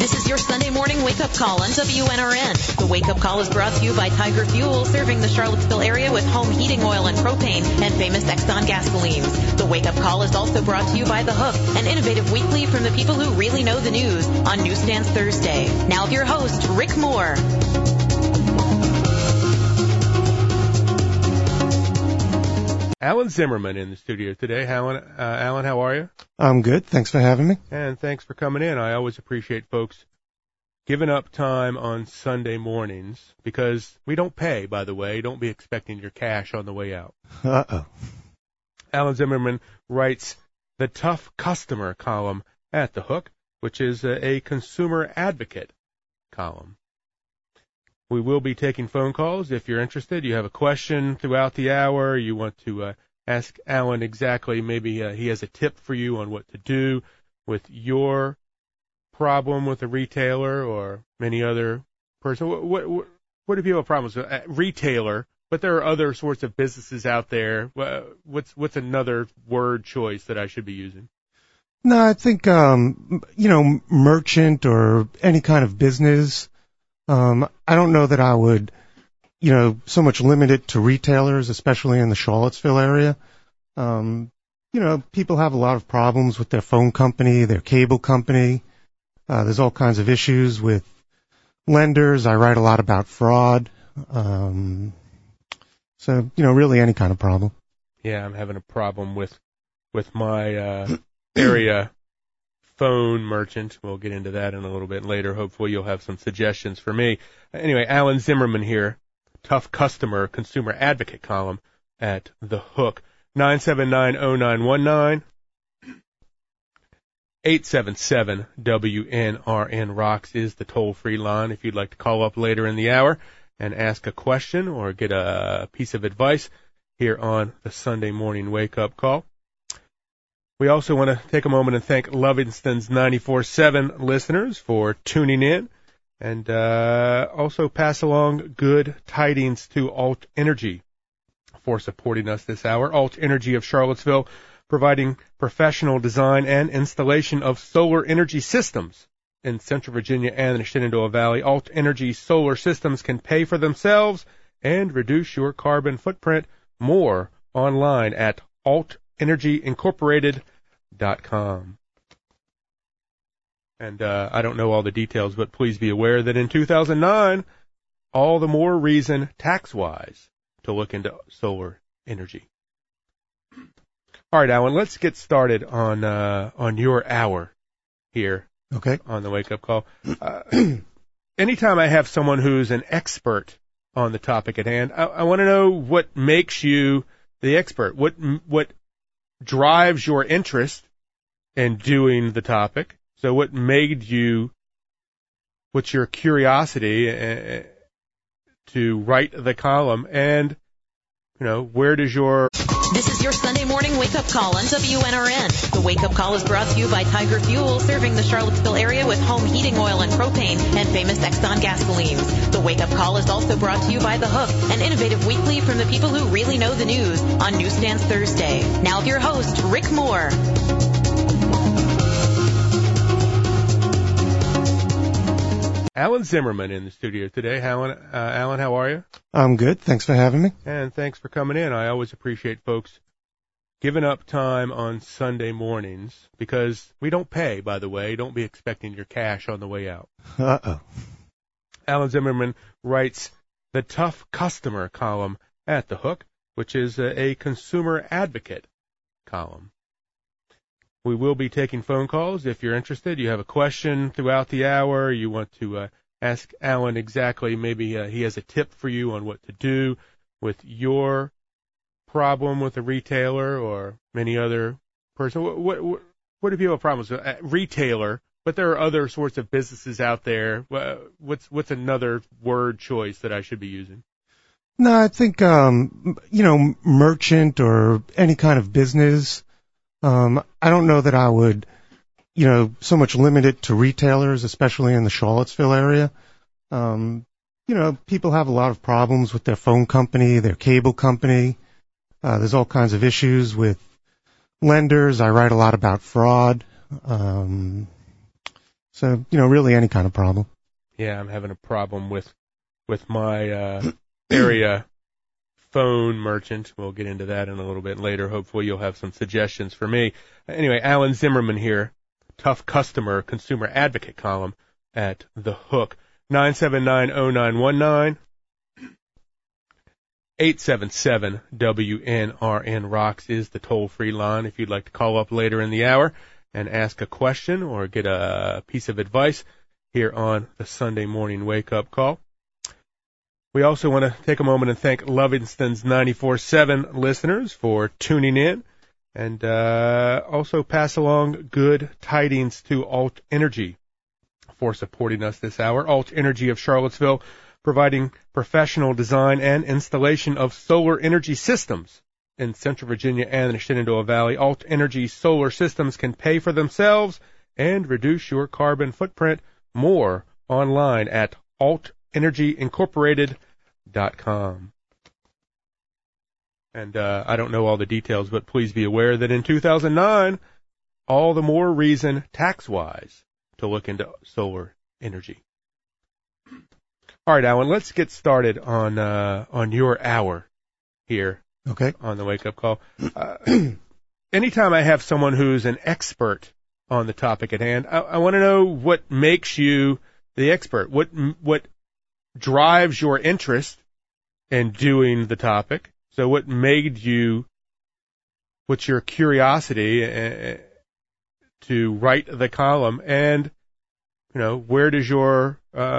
This is your Sunday morning wake-up call on WNRN. The wake-up call is brought to you by Tiger Fuel, serving the Charlottesville area with home heating oil and propane and famous Exxon gasolines. The wake-up call is also brought to you by The Hook, an innovative weekly from the people who really know the news on Newsstands Thursday. Now with your host, Rick Moore. Alan Zimmerman in the studio today. Alan, how are you? I'm good. Thanks for having me. And thanks for coming in. I always appreciate folks giving up time on Sunday mornings because we don't pay, by the way. Don't be expecting your cash on the way out. Uh-oh. Alan Zimmerman writes the Tough Customer column at The Hook, which is a consumer advocate column. We will be taking phone calls if you're interested. You have a question throughout the hour. You want to ask Alan exactly, maybe he has a tip for you on what to do with your problem with a retailer or many other person. What do people have problems with? Retailer, but there are other sorts of businesses out there. What's another word choice that I should be using? No, I think, merchant or any kind of business. I don't know that I would, so much limit it to retailers, especially in the Charlottesville area. People have a lot of problems with their phone company, their cable company. There's all kinds of issues with lenders. I write a lot about fraud. Really any kind of problem. Yeah, I'm having a problem with my area phone merchant. We'll get into that in a little bit later. Hopefully you'll have some suggestions for me. Anyway, Alan Zimmerman here, Tough Customer Consumer Advocate column at The Hook. 979-0919, 877-WNRN Rocks is the toll-free line if you'd like to call up later in the hour and ask a question or get a piece of advice here on the Sunday morning wake-up call. We also want to take a moment and thank Lovingston's 94.7 listeners for tuning in and also pass along good tidings to Alt Energy for supporting us this hour. Alt Energy of Charlottesville, providing professional design and installation of solar energy systems in Central Virginia and the Shenandoah Valley. Alt Energy solar systems can pay for themselves and reduce your carbon footprint. More online at altenergyincorporated.com. And I don't know all the details, but please be aware that in 2009, all the more reason tax-wise to look into solar energy. All right, Alan, let's get started on your hour here. Okay. On the wake-up call. Anytime I have someone who's an expert on the topic at hand, I want to know what makes you the expert. What drives your interest in doing the topic? So what's your curiosity to write the column? And, where does your... This is your Sunday morning wake-up call on WNRN. The wake-up call is brought to you by Tiger Fuel, serving the Charlottesville area with home heating oil and propane and famous Exxon gasolines. The wake-up call is also brought to you by The Hook, an innovative weekly from the people who really know the news on Newsstands Thursday. Now with your host, Rick Moore. Alan Zimmerman in the studio today. Alan, how are you? I'm good. Thanks for having me. And thanks for coming in. I always appreciate folks giving up time on Sunday mornings because we don't pay, by the way. Don't be expecting your cash on the way out. Uh-oh. Alan Zimmerman writes the Tough Customer column at The Hook, which is a consumer advocate column. We will be taking phone calls if you're interested. You have a question throughout the hour. You want to ask Alan exactly, maybe he has a tip for you on what to do with your problem with a retailer or many other person. What do people have problems with? Retailer, but there are other sorts of businesses out there. What's another word choice that I should be using? No, I think, merchant or any kind of business. I don't know that I would, so much limit it to retailers, especially in the Charlottesville area. People have a lot of problems with their phone company, their cable company. There's all kinds of issues with lenders. I write a lot about fraud. So, really any kind of problem. Yeah, I'm having a problem with my area phone merchant. We'll get into that in a little bit later. Hopefully you'll have some suggestions for me. Anyway, Alan Zimmerman here, Tough Customer Consumer Advocate column at The Hook. 979-0919. 877-WNRN Rocks is the toll-free line if you'd like to call up later in the hour and ask a question or get a piece of advice here on the Sunday morning wake-up call. We also want to take a moment and thank Lovingston's 94.7 listeners for tuning in and also pass along good tidings to Alt Energy for supporting us this hour. Alt Energy of Charlottesville, providing professional design and installation of solar energy systems in Central Virginia and the Shenandoah Valley. Alt Energy solar systems can pay for themselves and reduce your carbon footprint. More online at altenergyincorporated.com. And I don't know all the details, but please be aware that in 2009, all the more reason tax-wise to look into solar energy. All right, Alan, let's get started on your hour here. Okay. On the wake-up call. Anytime I have someone who's an expert on the topic at hand, I want to know what makes you the expert. What drives your interest in doing the topic? So what made you, what's your curiosity to write the column? And, where does your,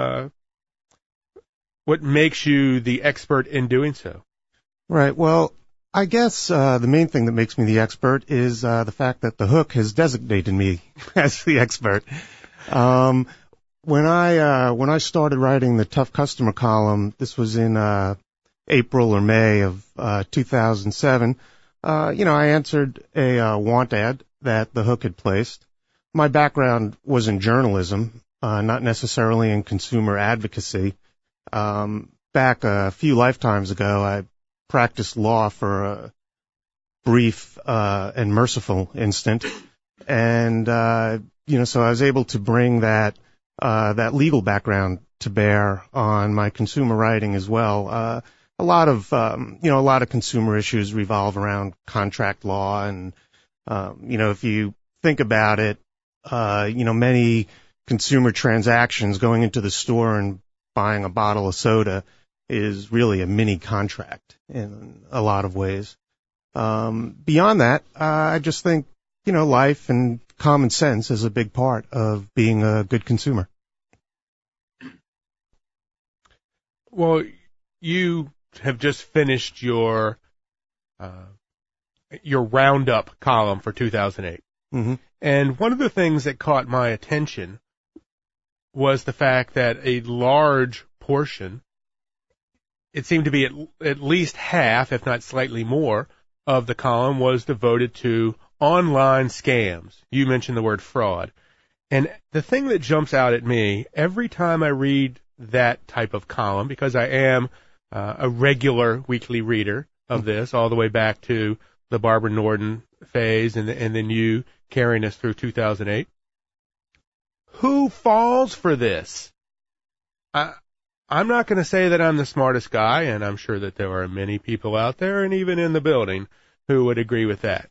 what makes you the expert in doing so? Right. Well, I guess the main thing that makes me the expert is the fact that The Hook has designated me as the expert. When I started writing the Tough Customer column, this was in April or May of 2007. I answered a want ad that The Hook had placed. My background was in journalism, not necessarily in consumer advocacy. Back a few lifetimes ago, I practiced law for a brief and merciful instant, and so I was able to bring that legal background to bear on my consumer writing as well. A lot of consumer issues revolve around contract law, and if you think about it, many consumer transactions, going into the store and buying a bottle of soda, is really a mini contract in a lot of ways. Beyond that, I just think, life and common sense is a big part of being a good consumer. Well, you have just finished your roundup column for 2008. Mm-hmm. And one of the things that caught my attention was the fact that a large portion, it seemed to be at least half, if not slightly more, of the column was devoted to online scams. You mentioned the word fraud. And the thing that jumps out at me every time I read that type of column, because I am a regular weekly reader of this, all the way back to the Barbara Norden phase and then you carrying us through 2008. Who falls for this? I'm not going to say that I'm the smartest guy, and I'm sure that there are many people out there, and even in the building, who would agree with that.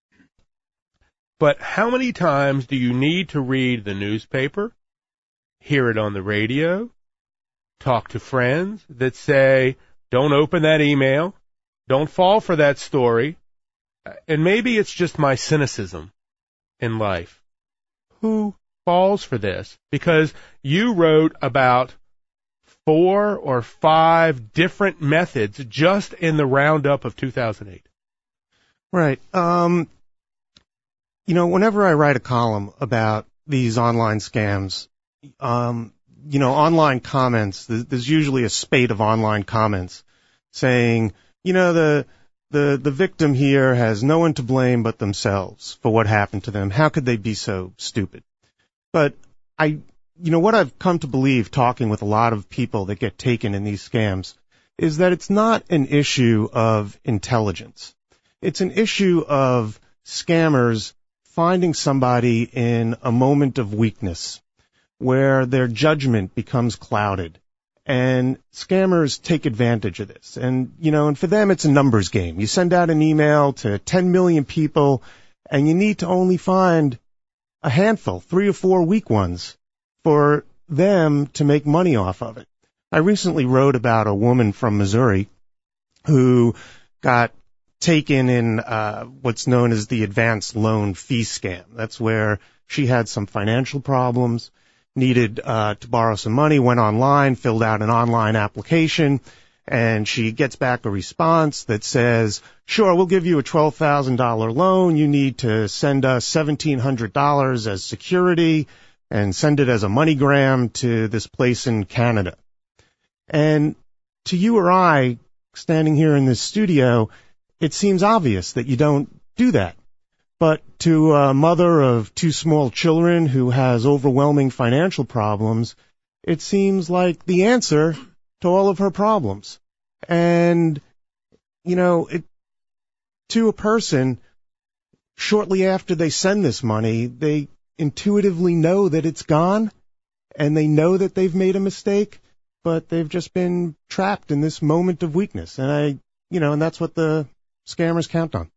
But how many times do you need to read the newspaper, hear it on the radio, talk to friends that say, don't open that email, don't fall for that story, and maybe it's just my cynicism in life. Who falls for this? Because you wrote about 4 or 5 different methods just in the roundup of 2008. Right. Whenever I write a column about these online scams, online comments, there's usually a spate of online comments saying, the victim here has no one to blame but themselves for what happened to them. How could they be so stupid? But what I've come to believe, talking with a lot of people that get taken in these scams, is that it's not an issue of intelligence. It's an issue of scammers finding somebody in a moment of weakness, where their judgment becomes clouded. And scammers take advantage of this. And, and for them, it's a numbers game. You send out an email to 10 million people, and you need to only find a handful, 3 or 4 weak ones, for them to make money off of it. I recently wrote about a woman from Missouri who got taken in what's known as the advanced loan fee scam. That's where she had some financial problems, needed to borrow some money, went online, filled out an online application, and she gets back a response that says, sure, we'll give you a $12,000 loan. You need to send us $1,700 as security and send it as a MoneyGram to this place in Canada. And to you or I, standing here in this studio, it seems obvious that you don't do that. But to a mother of 2 small children who has overwhelming financial problems, it seems like the answer to all of her problems. And, to a person, shortly after they send this money, they intuitively know that it's gone, and they know that they've made a mistake, but they've just been trapped in this moment of weakness. And and that's what the scammers count on.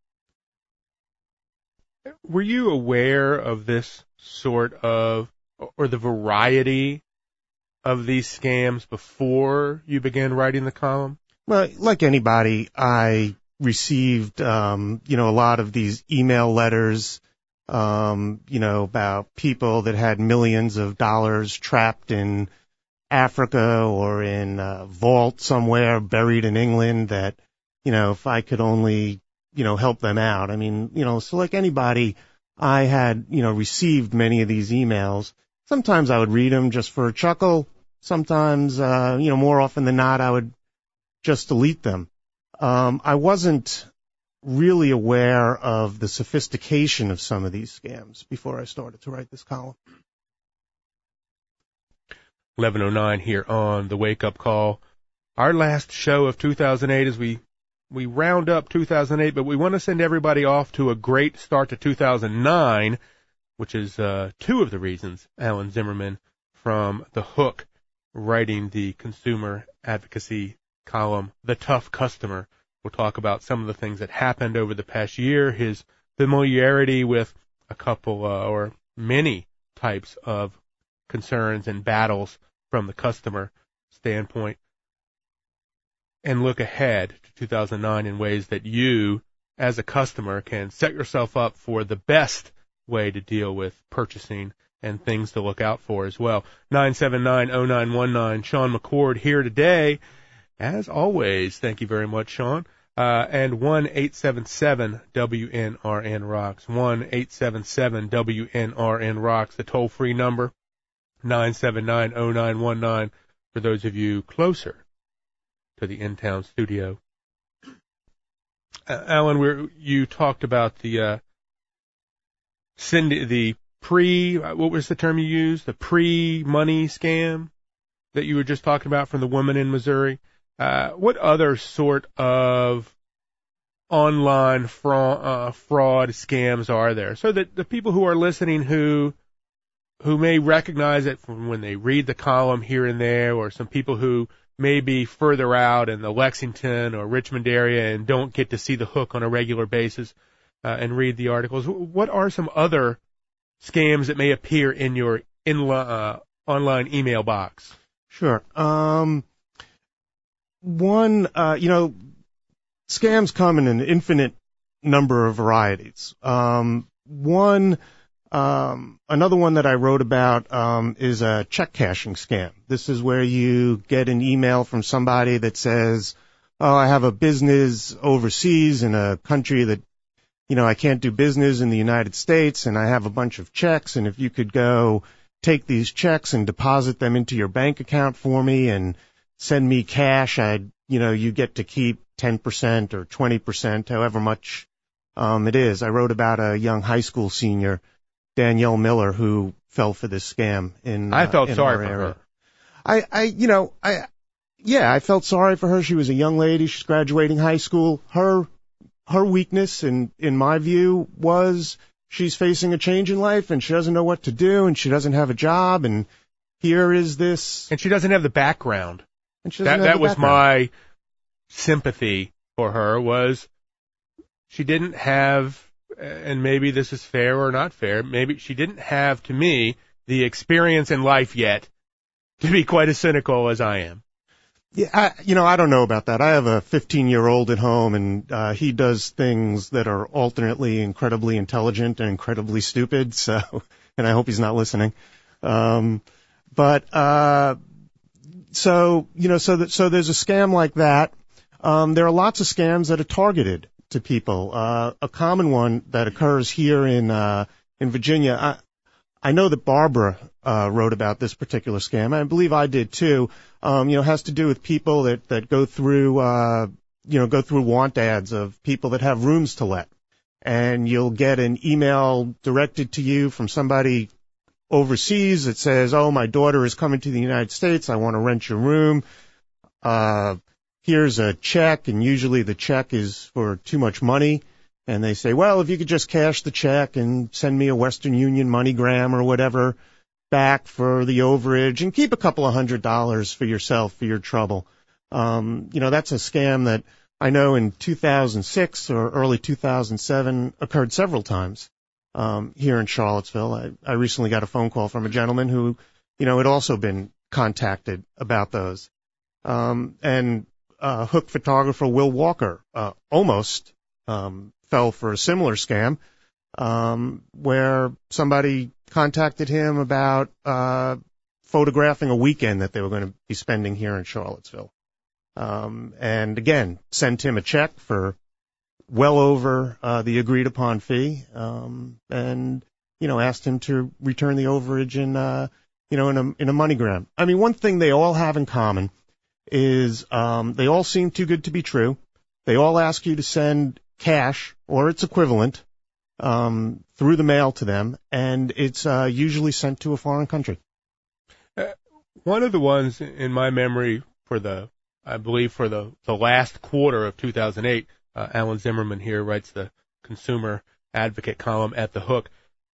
Were you aware of this sort of, or the variety of these scams before you began writing the column? Well, like anybody, I received, a lot of these email letters, about people that had millions of dollars trapped in Africa or in a vault somewhere buried in England that, if I could only, help them out. I mean, so like anybody, I had, received many of these emails. Sometimes I would read them just for a chuckle. Sometimes, more often than not, I would just delete them. I wasn't really aware of the sophistication of some of these scams before I started to write this column. 11:09 here on the Wake Up Call. Our last show of 2008 as we round up 2008, but we want to send everybody off to a great start to 2009, which is 2 of the reasons Alan Zimmerman from The Hook, writing the consumer advocacy column, The Tough Customer, will talk about some of the things that happened over the past year, his familiarity with a couple or many types of concerns and battles from the customer standpoint, and look ahead to 2009 in ways that you, as a customer, can set yourself up for the best way to deal with purchasing and things to look out for as well. 979-0919, Sean McCord here today. As always, thank you very much, Sean. And 1-877-WNRN-ROCKS, 1-877-WNRN-ROCKS, the toll-free number, 979-0919, for those of you closer to the in-town studio. Alan, you talked about the what was the term you used? The pre-money scam that you were just talking about from the woman in Missouri. What other sort of online fraud scams are there? So that the people who are listening who may recognize it from when they read the column here and there, or some people who may be further out in the Lexington or Richmond area and don't get to see The Hook on a regular basis and read the articles. What are some other scams that may appear in your online email box? Sure. One, scams come in an infinite number of varieties. Another one that I wrote about is a check cashing scam. This is where you get an email from somebody that says, oh, I have a business overseas in a country that, I can't do business in the United States, and I have a bunch of checks, and if you could go take these checks and deposit them into your bank account for me and send me cash, you get to keep 10% or 20%, however much it is. I wrote about a young high school senior, Danielle Miller, who fell for this scam I felt sorry for area. her. I felt sorry for her. She was a young lady. She's graduating high school. Her weakness, in my view, was she's facing a change in life, and she doesn't know what to do, and she doesn't have a job, and here is this. And she doesn't have the background. And she doesn't have That the was background. my sympathy for her, was she didn't have, and maybe this is fair or not fair, maybe she didn't have, to me, the experience in life yet to be quite as cynical as I am. Yeah, I don't know about that. I have a 15-year-old at home, and he does things that are alternately incredibly intelligent and incredibly stupid. So, and I hope he's not listening. So there's a scam like that. There are lots of scams that are targeted to people. A common one that occurs here in Virginia. I know that Barbara wrote about this particular scam. I believe I did too. Has to do with people that go through want ads of people that have rooms to let. And you'll get an email directed to you from somebody overseas that says, "Oh, my daughter is coming to the United States. I want to rent your room. Here's a check," and usually the check is for too much money. And they say, "Well, if you could just cash the check and send me a Western Union MoneyGram or whatever back for the overage and keep a couple of $100 for yourself for your trouble." That's a scam that I know in 2006 or early 2007 occurred several times here in Charlottesville. I recently got a phone call from a gentleman who, had also been contacted about those. And hook photographer Will Walker almost fell for a similar scam where somebody contacted him about photographing a weekend that they were going to be spending here in Charlottesville. And again, sent him a check for well over the agreed upon fee, and asked him to return the overage in a MoneyGram. I mean, one thing they all have in common is they all seem too good to be true. They all ask you to send cash or its equivalent through the mail to them, and it's usually sent to a foreign country. One of the ones in my memory for the last quarter of 2008, Alan Zimmerman here writes the consumer advocate column at The Hook,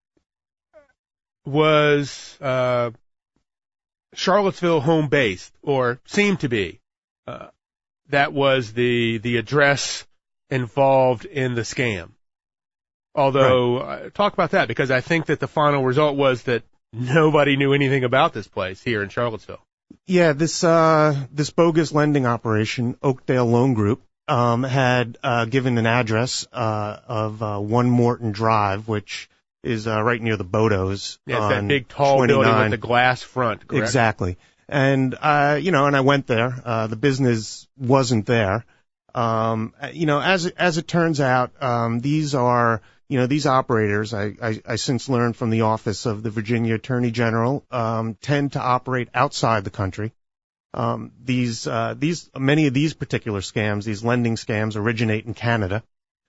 was Charlottesville home-based, or seemed to be. That was the address involved in the scam. Although, right. Talk about that, because I think that the final result was that nobody knew anything about this place here in Charlottesville. Yeah, this bogus lending operation, Oakdale Loan Group, had given an address of 1 Morton Drive, which is right near the Bodos. Yeah, it's that big tall 29. building with the glass front, correct? Exactly. And and I went there. The business wasn't there. As it turns out, these operators, I since learned from the office of the Virginia Attorney General, tend to operate outside the country. Many of these particular scams, these lending scams, originate in Canada.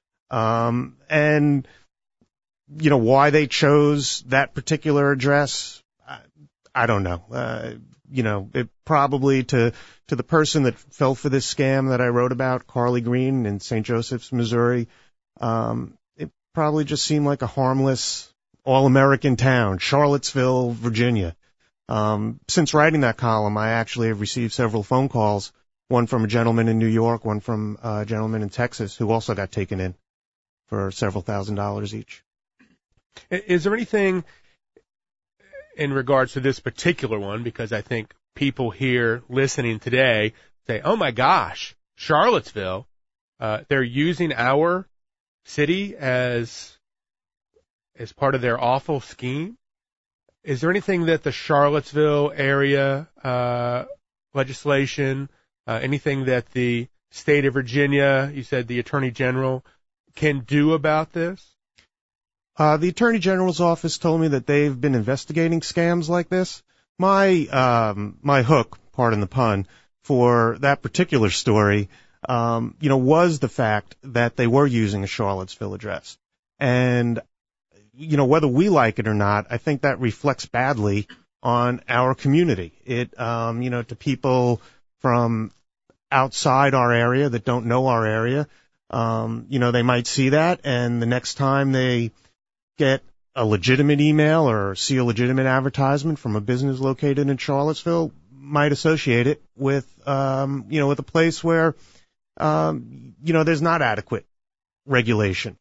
And why they chose that particular address, I don't know. It probably to the person that fell for this scam that I wrote about, Carly Green in St. Joseph's, Missouri, it probably just seemed like a harmless, all-American town, Charlottesville, Virginia. Since writing that column, I actually have received several phone calls, one from a gentleman in New York, one from a gentleman in Texas who also got taken in for several $1,000s each. Is there anything in regards to this particular one, because I think people here listening today say, "Oh my gosh, Charlottesville, they're using our city as part of their awful scheme"? Is there anything that the Charlottesville area legislation, anything that the state of Virginia, you said the Attorney General, can do about this? The Attorney General's office told me that they've been investigating scams like this. My hook, pardon the pun, for that particular story, was the fact that they were using a Charlottesville address. And, whether we like it or not, I think that reflects badly on our community. It, to people from outside our area that don't know our area, they might see that, and the next time they get a legitimate email or see a legitimate advertisement from a business located in Charlottesville might associate it with, with a place where, there's not adequate regulation.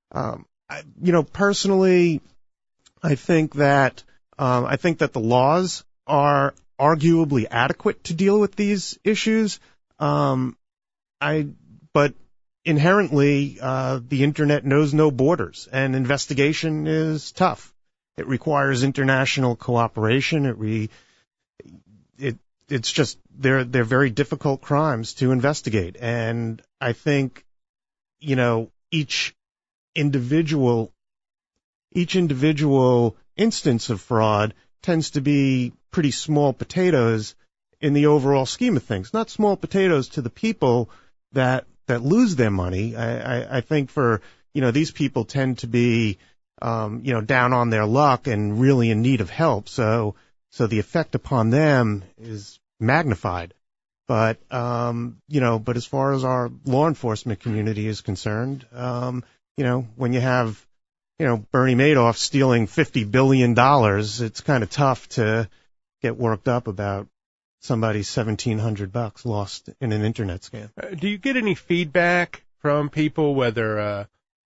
Personally, I think that the laws are arguably adequate to deal with these issues. But inherently, the internet knows no borders, and investigation is tough. It requires international cooperation. It's just they're very difficult crimes to investigate, and I think each individual instance of fraud tends to be pretty small potatoes in the overall scheme of things. Not small potatoes to the people that lose their money. I think for these people tend to be down on their luck and really in need of help. So the effect upon them is magnified. But but as far as our law enforcement community is concerned, when you have Bernie Madoff stealing $50 billion, it's kind of tough to get worked up about somebody's $1,700 lost in an internet scam. Do you get any feedback from people, whether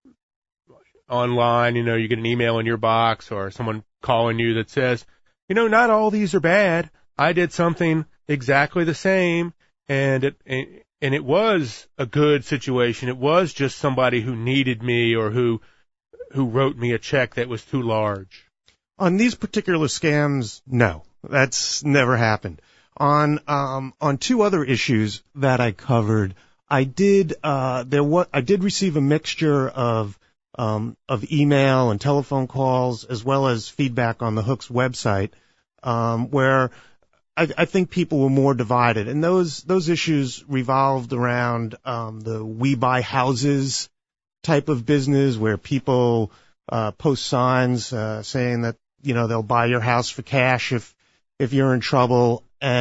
online, you get an email in your box or someone calling you that says, not all these are bad. I did something exactly the same, and it was a good situation. It was just somebody who needed me or who wrote me a check that was too large. On these particular scams, no, that's never happened. On two other issues that I covered, I did receive a mixture of email and telephone calls as well as feedback on the Hook's website, where I think people were more divided, and those issues revolved around the We Buy Houses type of business where people post signs saying that they'll buy your house for cash if you're in trouble,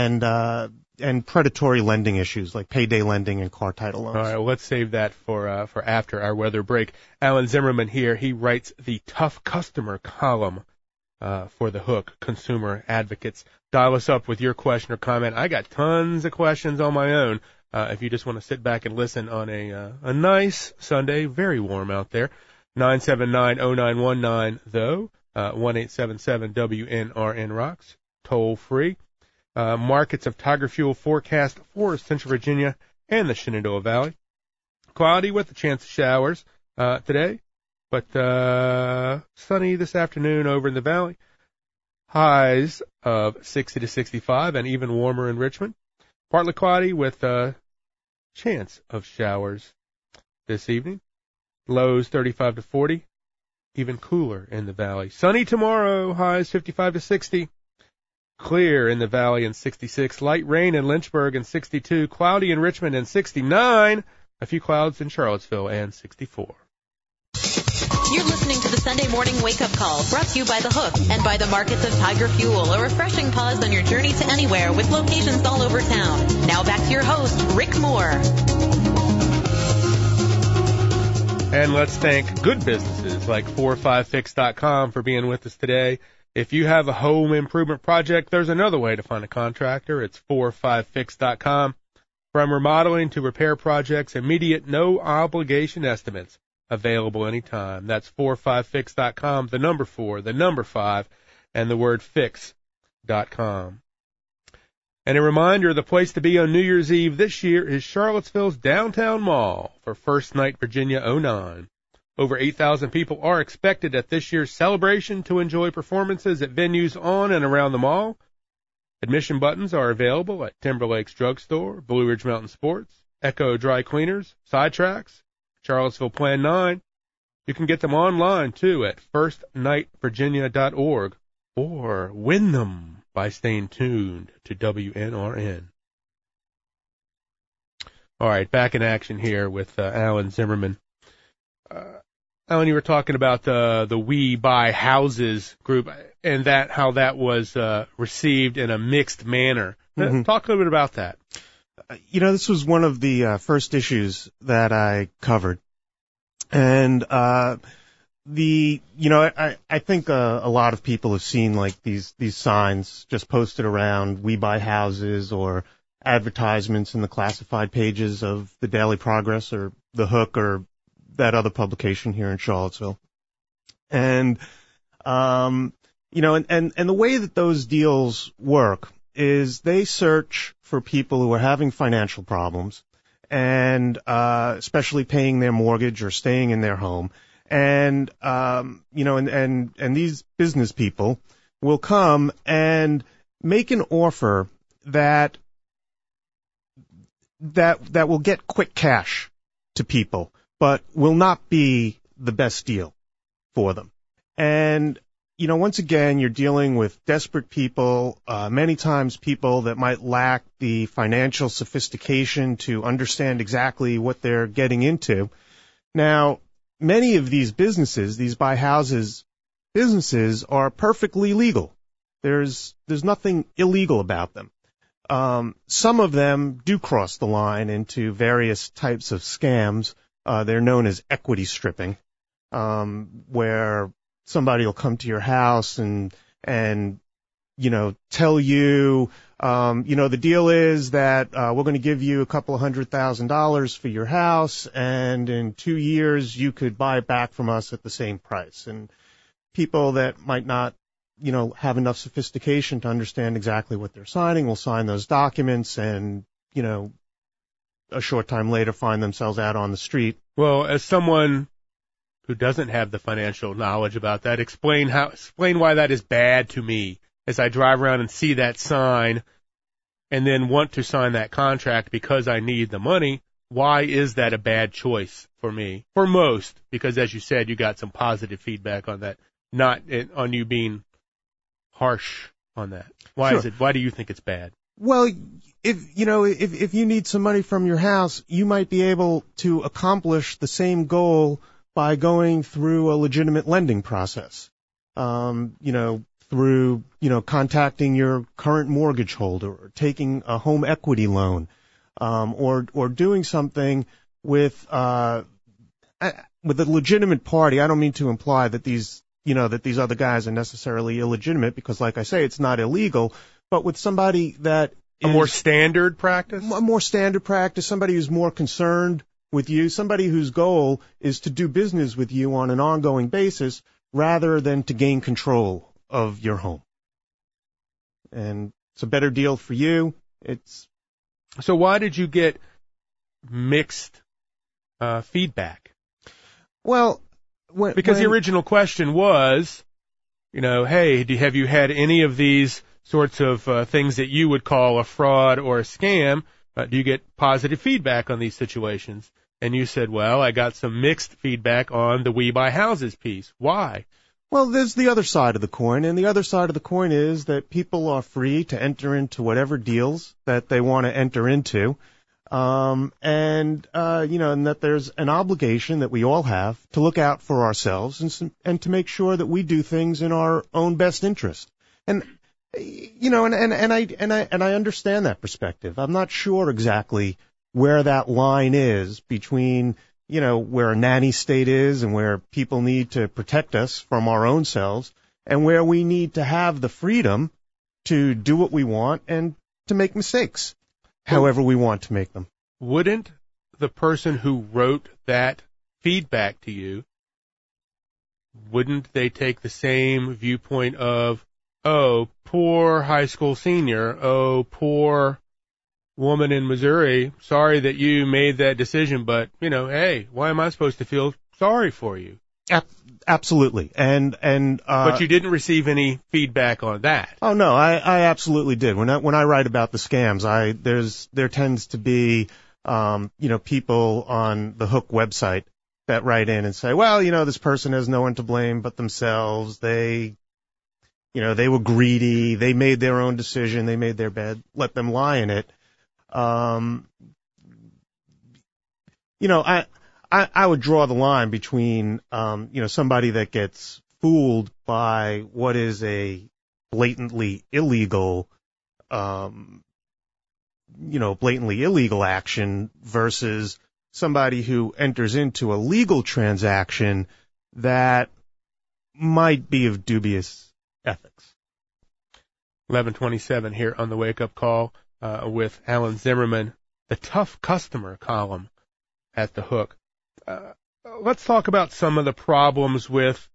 and predatory lending issues like payday lending and car title loans. All right, well, let's save that for after our weather break. Alan Zimmerman here. He writes the Tough Customer column for the Hook Consumer Advocates. Dial us up with your question or comment. I got tons of questions on my own. If you just want to sit back and listen on a nice Sunday, very warm out there. 979-0919 though, 1-877-WNRN rocks, toll free. Markets of Tiger Fuel forecast for Central Virginia and the Shenandoah Valley. Cloudy with a chance of showers today, but sunny this afternoon over in the valley. Highs of 60 to 65 and even warmer in Richmond. Partly cloudy with a chance of showers this evening. Lows 35 to 40, even cooler in the valley. Sunny tomorrow, highs 55 to 60. Clear in the valley and 66. Light rain in Lynchburg and 62. Cloudy in Richmond and 69. A few clouds in Charlottesville and 64. You're listening to the Sunday Morning Wake-Up Call, brought to you by The Hook and by the Markets of Tiger Fuel, a refreshing pause on your journey to anywhere with locations all over town. Now back to your host, Rick Moore. And let's thank good businesses like 45fix.com for being with us today. If you have a home improvement project, there's another way to find a contractor. It's 45fix.com. From remodeling to repair projects, immediate, no obligation estimates available anytime. That's 45fix.com, the number 4, the number 5, and the word fix.com. And a reminder, the place to be on New Year's Eve this year is Charlottesville's Downtown Mall for First Night Virginia 09. Over 8,000 people are expected at this year's celebration to enjoy performances at venues on and around the mall. Admission buttons are available at Timberlake's Drugstore, Blue Ridge Mountain Sports, Echo Dry Cleaners, Sidetracks, Charlottesville Plan 9. You can get them online, too, at firstnightvirginia.org or win them by staying tuned to WNRN. All right, back in action here with Alan Zimmerman. Alan, you were talking about the We Buy Houses group and how that was received in a mixed manner. Mm-hmm. Talk a little bit about that. This was one of the first issues that I covered. And I think a lot of people have seen like these signs just posted around We Buy Houses or advertisements in the classified pages of the Daily Progress or The Hook or that other publication here in Charlottesville. And, and the way that those deals work is they search for people who are having financial problems and, especially paying their mortgage or staying in their home. And, and these business people will come and make an offer that will get quick cash to people, but will not be the best deal for them. And, once again, you're dealing with desperate people, many times people that might lack the financial sophistication to understand exactly what they're getting into. Now, many of these businesses, these buy houses businesses, are perfectly legal. There's nothing illegal about them. Some of them do cross the line into various types of scams. They're known as equity stripping, where somebody will come to your house and tell you, the deal is that, we're going to give you a couple of $100,000 for your house, and in 2 years you could buy it back from us at the same price. And people that might not, have enough sophistication to understand exactly what they're signing will sign those documents and, a short time later find themselves out on the street. Well, as someone who doesn't have the financial knowledge about that, explain why that is bad to me as I drive around and see that sign and then want to sign that contract because I need the money. Why is that a bad choice for me? For most, because as you said, you got some positive feedback on that, not on you being harsh on that. Why Sure. is it? Why do you think it's bad? Well, if you need some money from your house, you might be able to accomplish the same goal by going through a legitimate lending process. Through, contacting your current mortgage holder or taking a home equity loan, or doing something with a legitimate party. I don't mean to imply that these other guys are necessarily illegitimate, because like I say, it's not illegal, but with somebody that is A more standard practice, somebody who's more concerned with you, somebody whose goal is to do business with you on an ongoing basis rather than to gain control of your home. And it's a better deal for you. So why did you get mixed feedback? Well, because the original question was, hey, have you had any of these sorts of things that you would call a fraud or a scam? Do you get positive feedback on these situations? And you said, well, I got some mixed feedback on the We Buy Houses piece. Why? Well, there's the other side of the coin, and the other side of the coin is that people are free to enter into whatever deals that they want to enter into, and that there's an obligation that we all have to look out for ourselves and to make sure that we do things in our own best interest. And I understand that perspective. I'm not sure exactly where that line is between, where a nanny state is and where people need to protect us from our own selves, and where we need to have the freedom to do what we want and to make mistakes however we want to make them. Wouldn't the person who wrote that feedback to you, wouldn't they take the same viewpoint of, oh, poor high school senior, oh, poor woman in Missouri, sorry that you made that decision, but, hey, why am I supposed to feel sorry for you? Absolutely. But you didn't receive any feedback on that. Oh no, I absolutely did. When I write about the scams, there tends to be, people on the Hook website that write in and say, well, this person has no one to blame but themselves. They were greedy. They made their own decision. They made their bed. Let them lie in it. I would draw the line between, somebody that gets fooled by what is a blatantly illegal action versus somebody who enters into a legal transaction that might be of dubious ethics. 11:27 here on the Wake Up Call with Alan Zimmerman, the Tough Customer column at The Hook. Let's talk about some of the problems with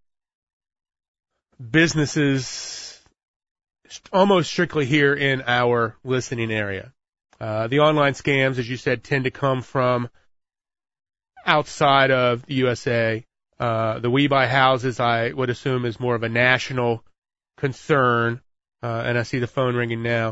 businesses almost strictly here in our listening area. The online scams, as you said, tend to come from outside of the USA. The We Buy Houses, I would assume, is more of a national concern, and I see the phone ringing now.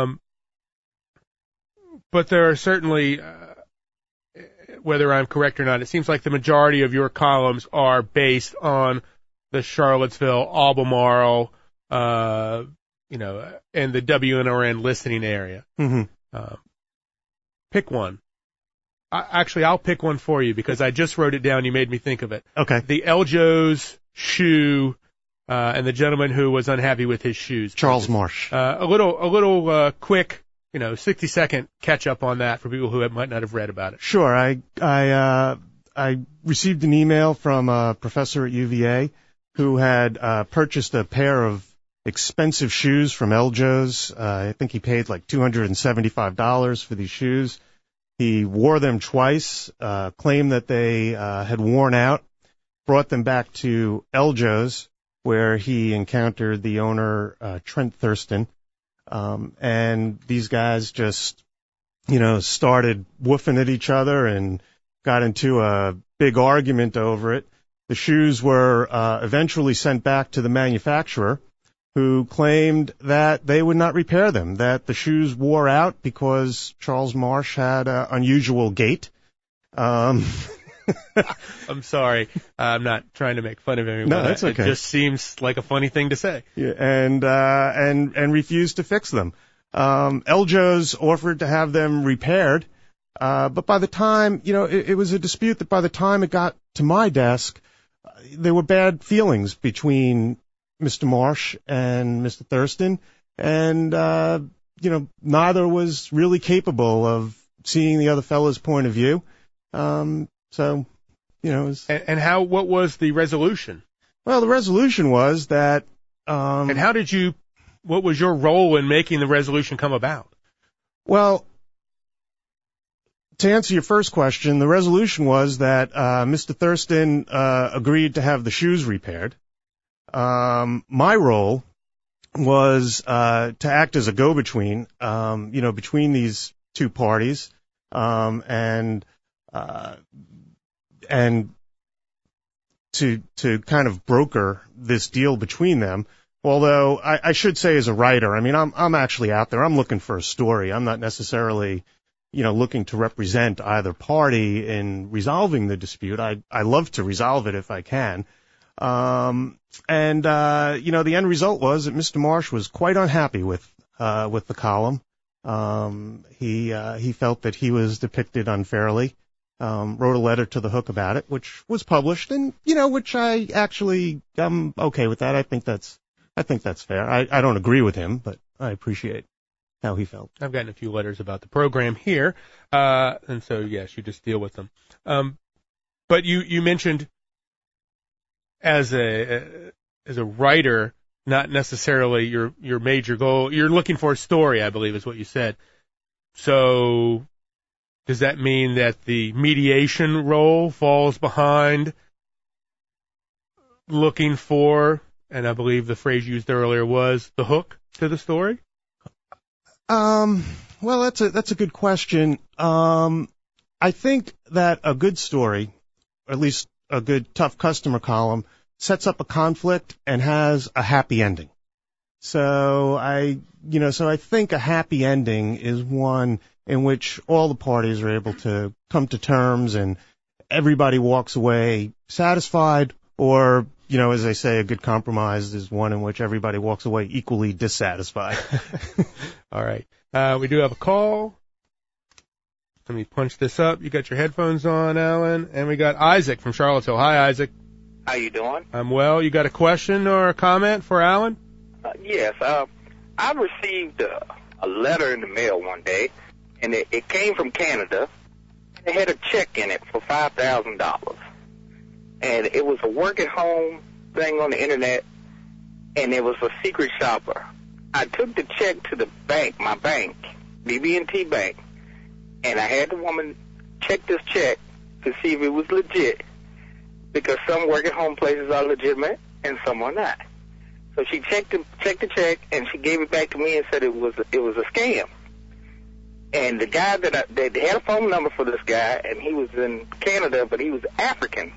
But there are certainly, whether I'm correct or not, it seems like the majority of your columns are based on the Charlottesville, Albemarle, and the WNRN listening area. Mm-hmm. Pick one. I'll pick one for you because I just wrote it down. You made me think of it. Okay. The Eljo's shoe, and the gentleman who was unhappy with his shoes. Charles Marsh. A little quick, 60-second catch up on that for people who might not have read about it. Sure. I received an email from a professor at UVA who had purchased a pair of expensive shoes from Eljo's. I think he paid like $275 for these shoes. He wore them twice, claimed that they had worn out, brought them back to Eljo's, where he encountered the owner, Trent Thurston. And these guys just, started woofing at each other and got into a big argument over it. The shoes were eventually sent back to the manufacturer, who claimed that they would not repair them, that the shoes wore out because Charles Marsh had an unusual gait. I'm sorry. I'm not trying to make fun of him. No, that's okay. It just seems like a funny thing to say. Yeah, and refused to fix them. Eljo's offered to have them repaired, but by the time, it was a dispute that by the time it got to my desk, there were bad feelings between Mr. Marsh and Mr. Thurston, and, neither was really capable of seeing the other fellow's point of view. What was the resolution? Well, the resolution was that, and what was your role in making the resolution come about? Well, to answer your first question, the resolution was that, Mr. Thurston, agreed to have the shoes repaired. My role was to act as a go-between, between these two parties, and to kind of broker this deal between them. Although I should say, as a writer, I'm actually out there. I'm looking for a story. I'm not necessarily, looking to represent either party in resolving the dispute. I love to resolve it if I can. The end result was that Mr. Marsh was quite unhappy with the column. He felt that he was depicted unfairly, wrote a letter to the Hook about it, which was published, and, which I actually, I'm okay with that. I think that's fair. I don't agree with him, but I appreciate how he felt. I've gotten a few letters about the program here, and so, yes, you just deal with them. But you mentioned, as a writer, not necessarily your major goal. You're looking for a story, I believe is what you said. So does that mean that the mediation role falls behind looking for, and I believe the phrase used earlier was, the hook to the story? Well, that's a good question. I think that a good story, or at least a good tough customer column, sets up a conflict and has a happy ending. So I think a happy ending is one in which all the parties are able to come to terms and everybody walks away satisfied, or, as I say, a good compromise is one in which everybody walks away equally dissatisfied. All right. We do have a call. Let me punch this up. You got your headphones on, Alan, and we got Isaac from Charlottesville. Hi, Isaac. How you doing? I'm well. You got a question or a comment for Alan? Yes. I received a letter in the mail one day, and it came from Canada, and it had a check in it for $5,000. and it was a work-at-home thing on the internet, and it was a secret shopper. I took the check to the bank, my bank, BB&T Bank, and I had the woman check this check to see if it was legit, because some work-at-home places are legitimate and some are not. So she checked the check, and she gave it back to me and said it was a scam. And the guy they had a phone number for this guy, and he was in Canada, but he was African.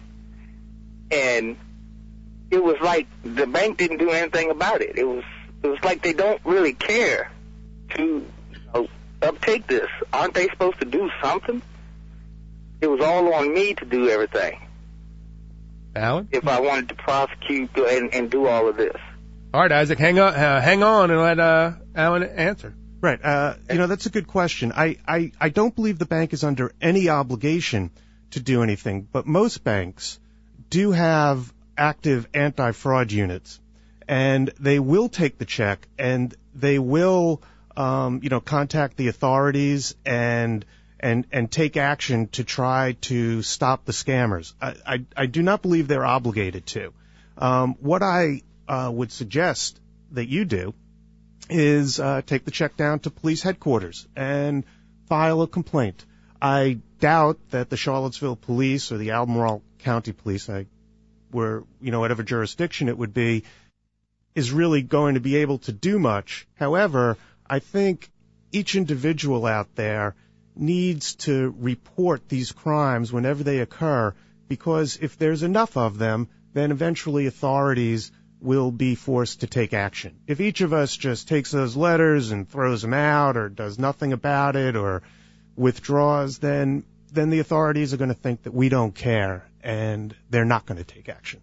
And it was like the bank didn't do anything about it. It was like they don't really care to uptake this. Aren't they supposed to do something? It was all on me to do everything. Alan? If I wanted to prosecute and do all of this. All right, Isaac, hang on and let Alan answer. Right. That's a good question. I don't believe the bank is under any obligation to do anything, but most banks do have active anti-fraud units, and they will take the check and they will, contact the authorities and take action to try to stop the scammers. I do not believe they're obligated to. What I would suggest that you do is take the check down to police headquarters and file a complaint. I doubt that the Charlottesville Police or the Albemarle County Police, whatever jurisdiction it would be, is really going to be able to do much. However, I think each individual out there needs to report these crimes whenever they occur, because if there's enough of them, then eventually authorities will be forced to take action. If each of us just takes those letters and throws them out or does nothing about it or withdraws, then the authorities are going to think that we don't care, and they're not going to take action.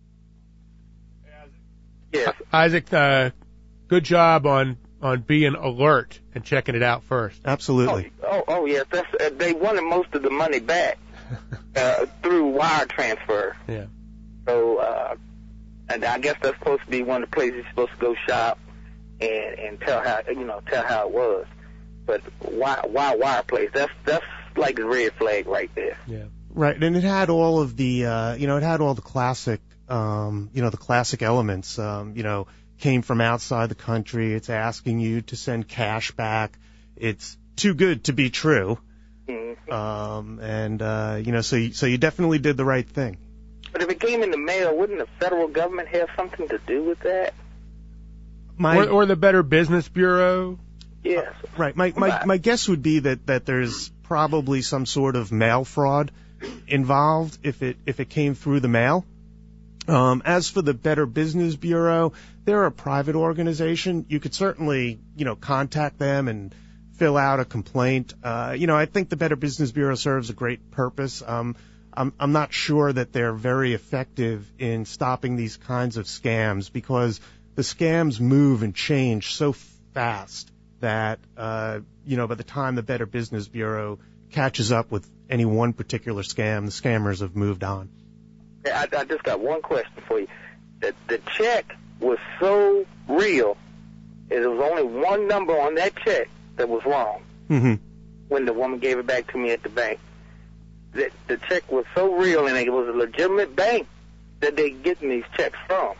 Yes. Isaac, good job on being alert and checking it out first. Absolutely. Oh yes. They wanted most of the money back through wire transfer. Yeah. So, and I guess that's supposed to be one of the places you're supposed to go shop and tell how it was. But why wire place? That's like a red flag right there. Yeah. Right, and it had all of the classic, the classic elements. Came from outside the country. It's asking you to send cash back. It's too good to be true. Mm-hmm. So you definitely did the right thing. But if it came in the mail, wouldn't the federal government have something to do with that? Or the Better Business Bureau? Yes. Right. My guess would be that there's probably some sort of mail fraud involved if it came through the mail. As for the Better Business Bureau, they're a private organization. You could certainly, contact them and fill out a complaint. I think the Better Business Bureau serves a great purpose. I'm not sure that they're very effective in stopping these kinds of scams, because the scams move and change so fast that, by the time the Better Business Bureau catches up with any one particular scam, the scammers have moved on. I just got one question for you. The check was so real, there was only one number on that check that was wrong. Mm-hmm. When the woman gave it back to me at the bank. The check was so real, and it was a legitimate bank that they're getting these checks from.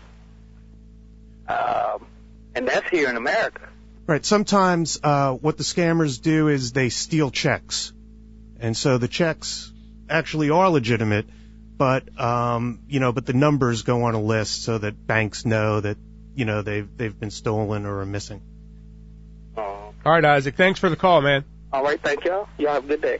And that's here in America. Right. Sometimes what the scammers do is they steal checks. And so the checks actually are legitimate, but the numbers go on a list so that banks know that, they've been stolen or are missing. All right, Isaac. Thanks for the call, man. All right. Thank y'all. Y'all have a good day.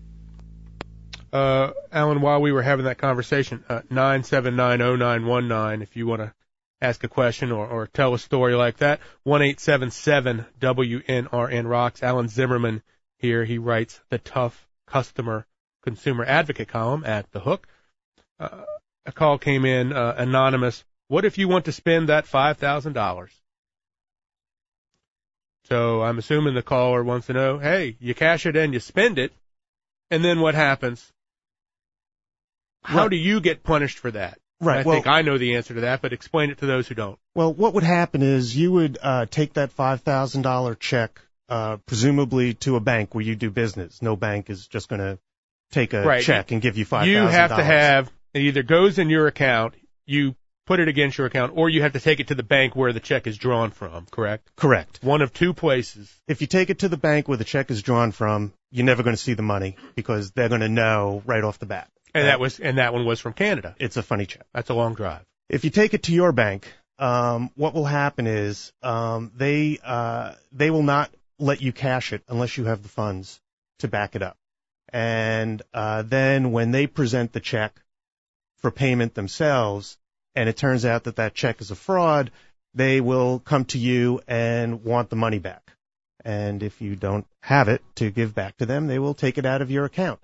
Alan, while we were having that conversation, 9790919, if you want to ask a question or tell a story like that, 1-877-WNRN rocks. Alan Zimmerman here. He writes the Tough Customer Consumer Advocate column at The Hook. A call came in, anonymous. What if you want to spend that $5,000? So I'm assuming the caller wants to know, hey, you cash it in, you spend it, and then what happens? How do you get punished for that? Right. I think I know the answer to that, but explain it to those who don't. Well, what would happen is you would take that $5,000 check, presumably to a bank where you do business. No bank is just going to take a check and give you $5,000. You have to have It either goes in your account, you put it against your account, or you have to take it to the bank where the check is drawn from, correct? Correct. One of two places. If you take it to the bank where the check is drawn from, you're never going to see the money because they're going to know right off the bat. And that one was from Canada. It's a funny check. That's a long drive. If you take it to your bank, what will happen is they will not let you cash it unless you have the funds to back it up. And then when they present the check for payment themselves, and it turns out that that check is a fraud, they will come to you and want the money back. And if you don't have it to give back to them, they will take it out of your account.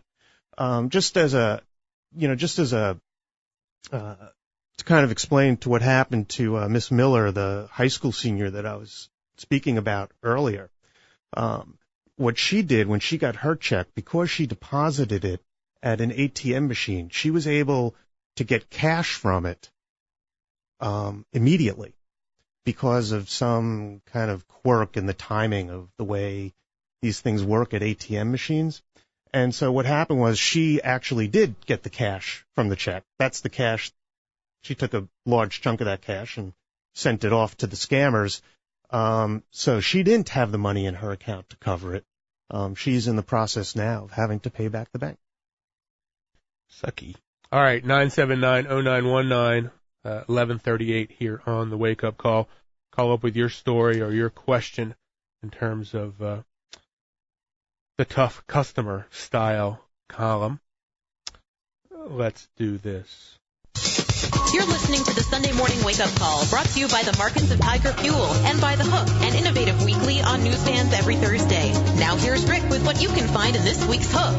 To kind of explain to what happened to Miss Miller, the high school senior that I was speaking about earlier. What she did when she got her check, because she deposited it at an ATM machine, she was able to get cash from it immediately because of some kind of quirk in the timing of the way these things work at ATM machines. And so what happened was she actually did get the cash from the check. That's the cash. She took a large chunk of that cash and sent it off to the scammers. So she didn't have the money in her account to cover it. She's in the process now of having to pay back the bank. Sucky. All right, 979-0919, 1138 here on the Wake Up Call. Call up with your story or your question in terms of the tough customer style column. Let's do this. You're listening to the Sunday Morning Wake Up Call, brought to you by the Markets of Tiger Fuel and by The Hook, an innovative weekly on newsstands every Thursday. Now here's Rick with what you can find in this week's Hook.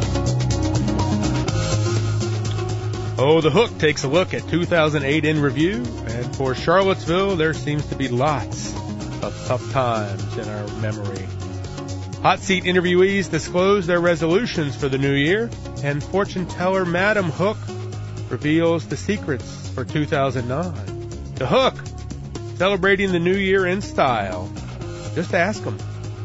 Oh, The Hook takes a look at 2008 in review, and for Charlottesville, there seems to be lots of tough times in our memory. Hot seat interviewees disclose their resolutions for the new year, and fortune teller Madam Hook reveals the secrets for 2009. The Hook, celebrating the new year in style. Just ask them.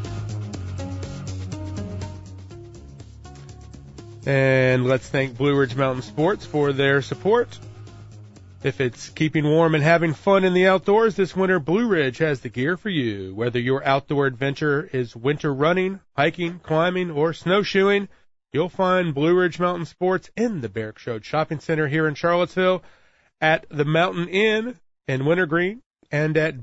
And let's thank Blue Ridge Mountain Sports for their support. If it's keeping warm and having fun in the outdoors this winter, Blue Ridge has the gear for you. Whether your outdoor adventure is winter running, hiking, climbing, or snowshoeing, you'll find Blue Ridge Mountain Sports in the Barrick Road Shopping Center here in Charlottesville, at the Mountain Inn in Wintergreen, and at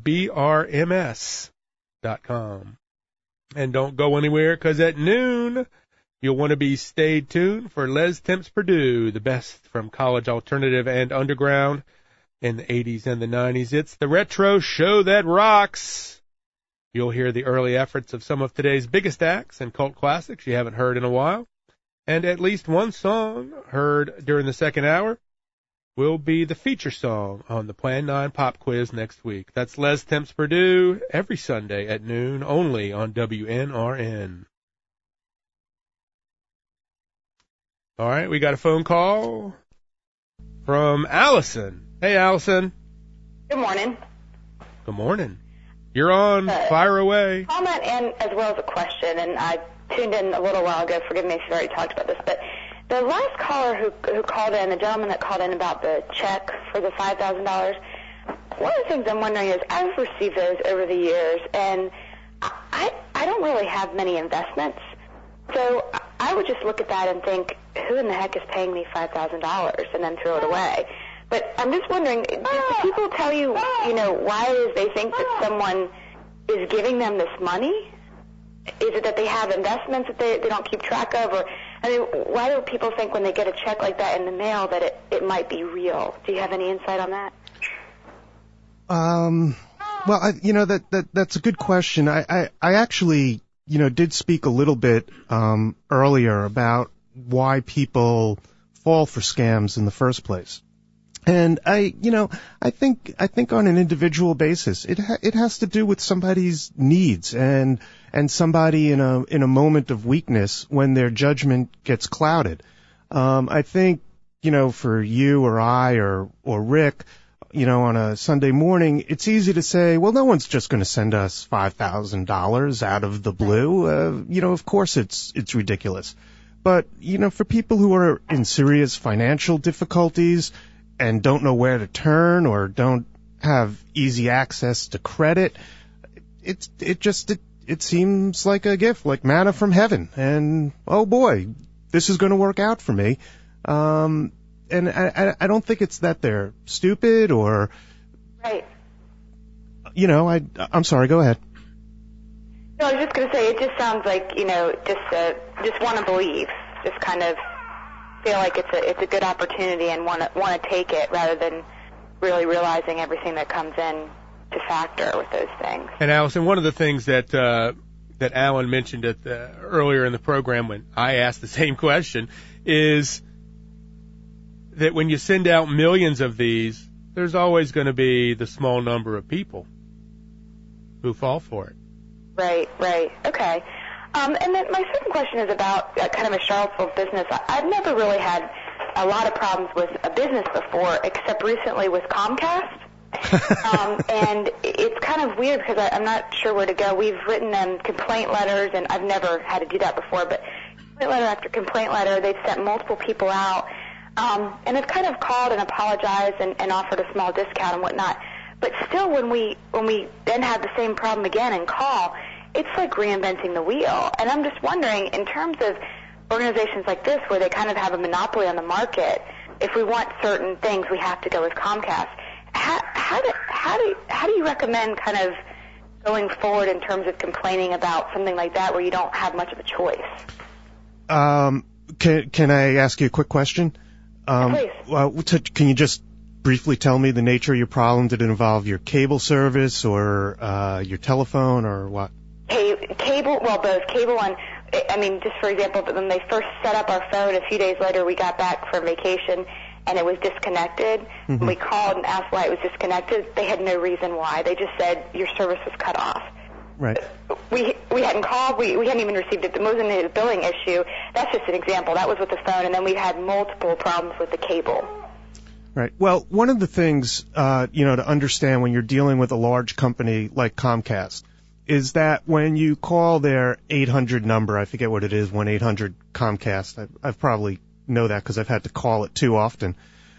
brms.com. And don't go anywhere, because at noon, you'll want to stay tuned for Les Temps Purdue, the best from college alternative and underground in the 80s and the 90s. It's the retro show that rocks. You'll hear the early efforts of some of today's biggest acts and cult classics you haven't heard in a while. And at least one song heard during the second hour will be the feature song on the Plan 9 Pop Quiz next week. That's Les Temps Purdue every Sunday at noon, only on WNRN. All right, we got a phone call from Allison. Hey, Allison. Good morning. Good morning. You're on. Fire away. Comment and as well as a question, and I tuned in a little while ago. Forgive me if you already talked about this, but the last caller who called in, the gentleman that called in about the check for the $5,000, one of the things I'm wondering is I've received those over the years, and I don't really have many investments, so I would just look at that and think, who in the heck is paying me $5,000 and then throw it away? But I'm just wondering, do people tell you, why it is they think that someone is giving them this money? Is it that they have investments that they don't keep track of? Or, why do people think when they get a check like that in the mail that it might be real? Do you have any insight on that? Well, that's a good question. I actually, did speak a little bit earlier about why people fall for scams in the first place. And I think on an individual basis, it has to do with somebody's needs and somebody in a moment of weakness when their judgment gets clouded. I think, for you or I or Rick, on a Sunday morning, it's easy to say, well, no one's just going to send us $5,000 out of the blue. Of course it's ridiculous. But, for people who are in serious financial difficulties, don't know where to turn or don't have easy access to credit, it seems like a gift, like manna from heaven. And oh boy, this is going to work out for me. And I don't think it's that they're stupid or, right. I'm sorry, go ahead. No, I was just going to say, it just sounds like, just want to believe, just kind of feel like it's a good opportunity and want to take it rather than really realizing everything that comes in to factor with those things. And Allison, one of the things that Alan mentioned earlier in the program when I asked the same question is that when you send out millions of these, there's always going to be the small number of people who fall for it. Right. Okay. And then my second question is about kind of a Charlottesville business. I've never really had a lot of problems with a business before, except recently with Comcast. And it's kind of weird because I'm not sure where to go. We've written them complaint letters, and I've never had to do that before, but complaint letter after complaint letter, they've sent multiple people out. And they've kind of called and apologized and offered a small discount and whatnot. But still, when we then have the same problem again and call, it's like reinventing the wheel. And I'm just wondering, in terms of organizations like this where they kind of have a monopoly on the market, if we want certain things, we have to go with Comcast. How do you recommend kind of going forward in terms of complaining about something like that where you don't have much of a choice? Can I ask you a quick question? Please. Can you just briefly tell me the nature of your problem? Did it involve your cable service or your telephone or what? Cable, well, both. Cable and, just for example, when they first set up our phone, a few days later we got back from vacation and it was disconnected. Mm-hmm. When we called and asked why it was disconnected, they had no reason why. They just said your service was cut off. Right. We hadn't called. We hadn't even received it. It wasn't a billing issue. That's just an example. That was with the phone, and then we had multiple problems with the cable. Right. Well, one of the things, to understand when you're dealing with a large company like Comcast is that when you call their 800 number, I forget what it is, 1-800-COMCAST. I've probably know that because I've had to call it too often.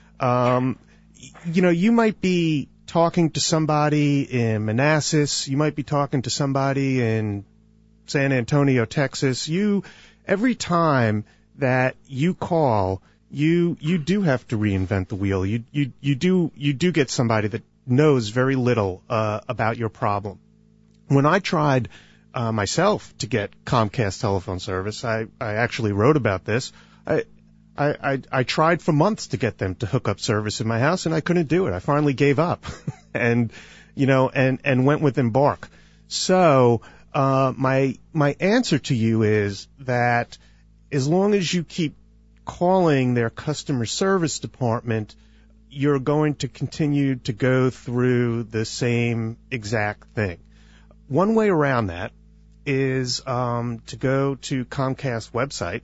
You might be talking to somebody in Manassas. You might be talking to somebody in San Antonio, Texas. Every time that you call, you do have to reinvent the wheel. You do get somebody that knows very little about your problem. When I tried myself to get Comcast telephone service, I actually wrote about this. I tried for months to get them to hook up service in my house, and I couldn't do it. I finally gave up, and went with Embark. So my answer to you is that as long as you keep calling their customer service department, you're going to continue to go through the same exact thing. One way around that is to go to Comcast website.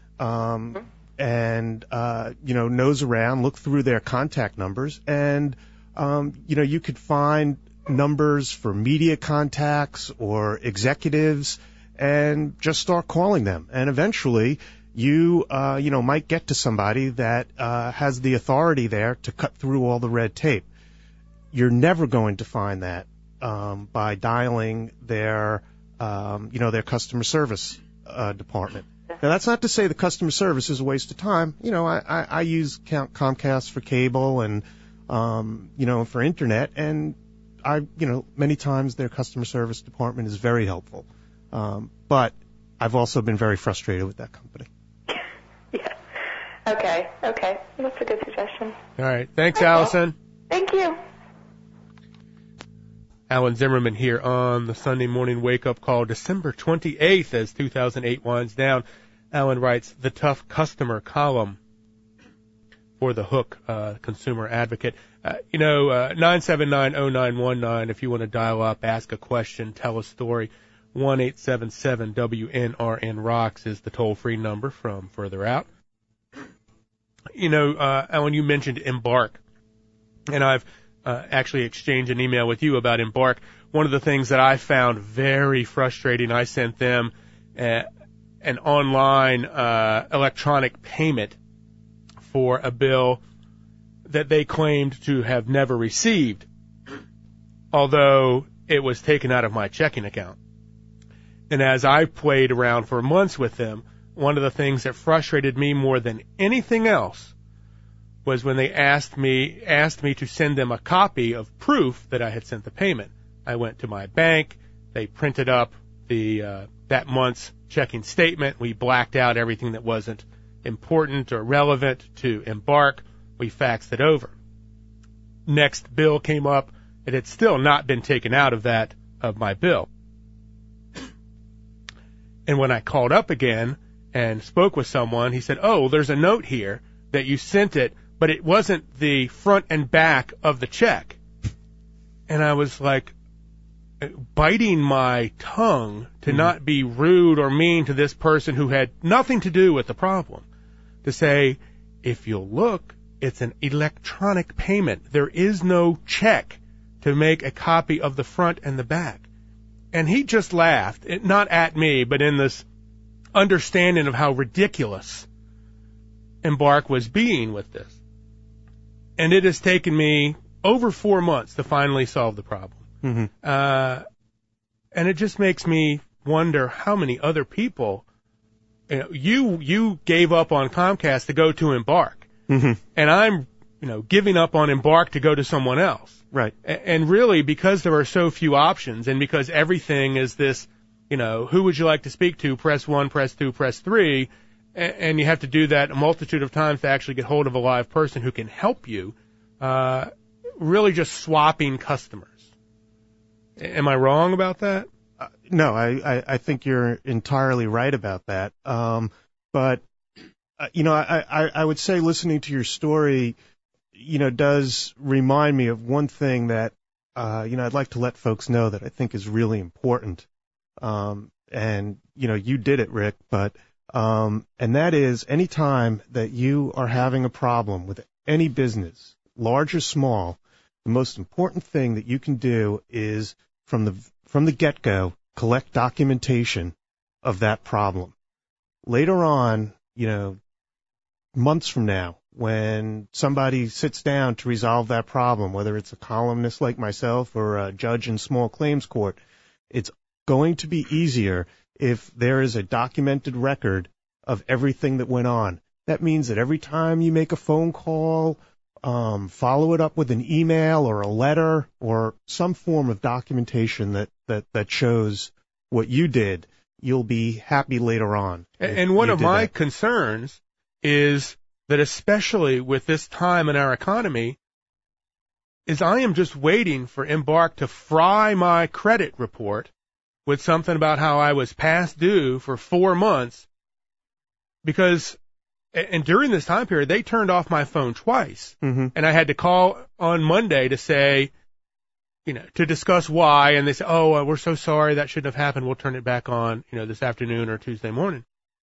And nose around, look through their contact numbers, and you could find numbers for media contacts or executives, and just start calling them. And eventually, you might get to somebody that has the authority there to cut through all the red tape. You're never going to find that by dialing their customer service department. Now, that's not to say the customer service is a waste of time. I use Comcast for cable and, for internet, and many times their customer service department is very helpful. But I've also been very frustrated with that company. Yeah. Okay. That's a good suggestion. All right. Thanks, Allison. Thank you. Alan Zimmerman here on the Sunday morning wake-up call, December 28th, as 2008 winds down. Alan writes the Tough Customer column for The Hook, Consumer Advocate. 979-0919, if you want to dial up, ask a question, tell a story. 1-877-WNRN-ROCKS is the toll-free number from further out. Alan, you mentioned Embark, and I've actually exchanged an email with you about Embark. One of the things that I found very frustrating, I sent them an online electronic payment for a bill that they claimed to have never received, although it was taken out of my checking account. And as I played around for months with them, one of the things that frustrated me more than anything else was when they asked me to send them a copy of proof that I had sent the payment. I went to my bank. They printed up that month's checking statement. We blacked out everything that wasn't important or relevant to Embark. We faxed it over. Next bill came up. It had still not been taken out of my bill. And when I called up again and spoke with someone, he said, "Oh, there's a note here that you sent it, but it wasn't the front and back of the check." And I was like, biting my tongue to not be rude or mean to this person who had nothing to do with the problem, to say, if you'll look, it's an electronic payment. There is no check to make a copy of the front and the back. And he just laughed, not at me, but in this understanding of how ridiculous Embark was being with this. And it has taken me over 4 months to finally solve the problem. Mm-hmm. And it just makes me wonder how many other people, you gave up on Comcast to go to Embark. Mm-hmm. And I'm, giving up on Embark to go to someone else. Right. And really, because there are so few options and because everything is this, who would you like to speak to? Press 1, press 2, press 3. And you have to do that a multitude of times to actually get hold of a live person who can help you. Really just swapping customers. Am I wrong about that? No, I think you're entirely right about that. But I would say listening to your story, does remind me of one thing that, I'd like to let folks know that I think is really important. And, you did it, Rick, but, and that is any time that you are having a problem with any business, large or small, the most important thing that you can do is from the get-go, collect documentation of that problem. Later on, months from now, when somebody sits down to resolve that problem, whether it's a columnist like myself or a judge in small claims court, it's going to be easier if there is a documented record of everything that went on. That means that every time you make a phone call, follow it up with an email or a letter or some form of documentation that shows what you did, you'll be happy later on. And one of my concerns is that especially with this time in our economy, is I am just waiting for Embark to fry my credit report with something about how I was past due for 4 months because, and during this time period, they turned off my phone twice. Mm-hmm. And I had to call on Monday to say, to discuss why. And they said, "Oh, we're so sorry. That shouldn't have happened. We'll turn it back on, this afternoon or Tuesday morning."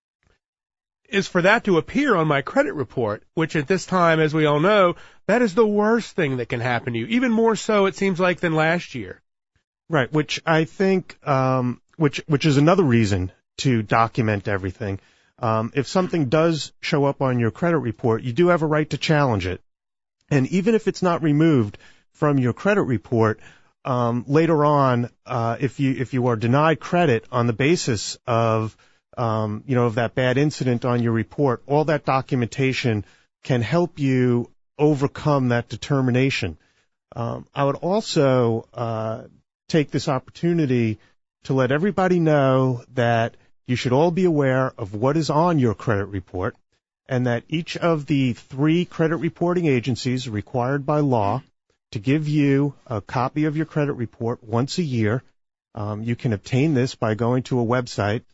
Is for that to appear on my credit report, which at this time, as we all know, that is the worst thing that can happen to you. Even more so, it seems like, than last year. Right, which I think, which is another reason to document everything. If something does show up on your credit report, you do have a right to challenge it. And even if it's not removed from your credit report, later on, if you are denied credit on the basis of of that bad incident on your report, all that documentation can help you overcome that determination. I would also take this opportunity to let everybody know that you should all be aware of what is on your credit report and that each of the 3 credit reporting agencies are required by law to give you a copy of your credit report once a year. You can obtain this by going to a website,